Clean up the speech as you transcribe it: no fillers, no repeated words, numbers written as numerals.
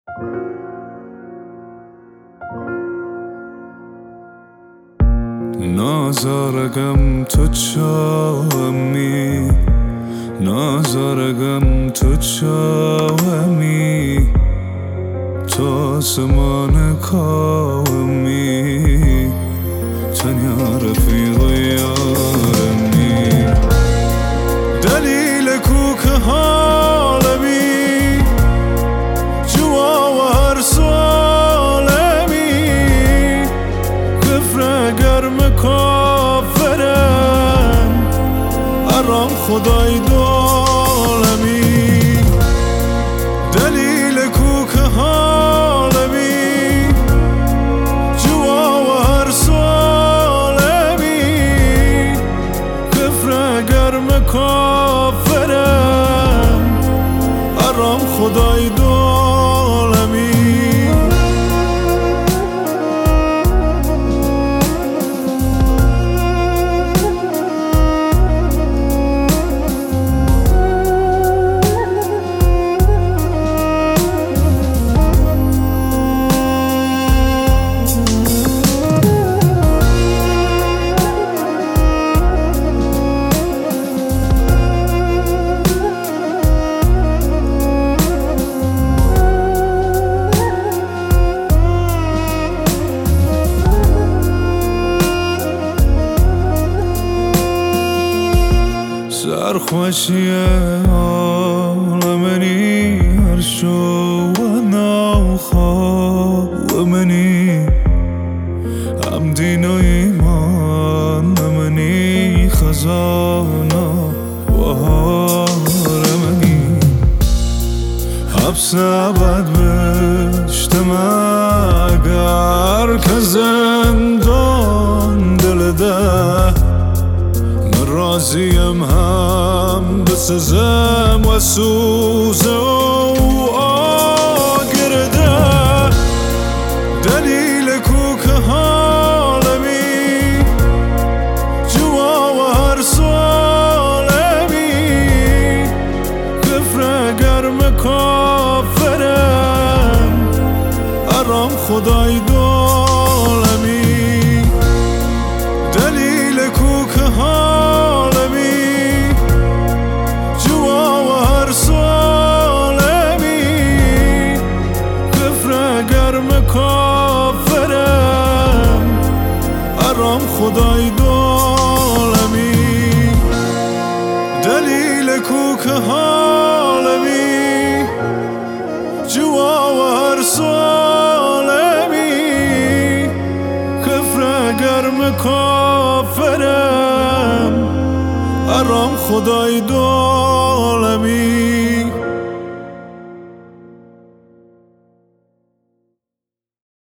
نازارگم تو چاهمی، نازارگم تو چاهمی، تو آسمان کاهمی، تنیا رفیق یارمی، دلیل کوک حالمی، جوا و هر سالمی، کفر گرم کافرم، ارام خدای دولمی، دلیل کوک حالمی، جوا و هر سالمی، کفر گرم کافرم، ارام خدای دولمی. سرخوشی عالمنی، هر شو و نوخواه و منی، هم دین و ایمان منی، خزانه و هارمنی، حبس ابد بشتم اگر که زندان دل ده، راضیم هم بسزم و سوزه و آگرده، دلیل کوک حالمی، جوا و هر سالمی، کفر گرم کافرم، ارام خدای دولمی، دلیل کوک حالمی، جوا و هر سالمی، کفر گرم کافرم، ارام خدای دولمی، دلیل کوک حالمی، جوا و هر سالمی، کفر گرم کافرم، ارام خدای دولمی.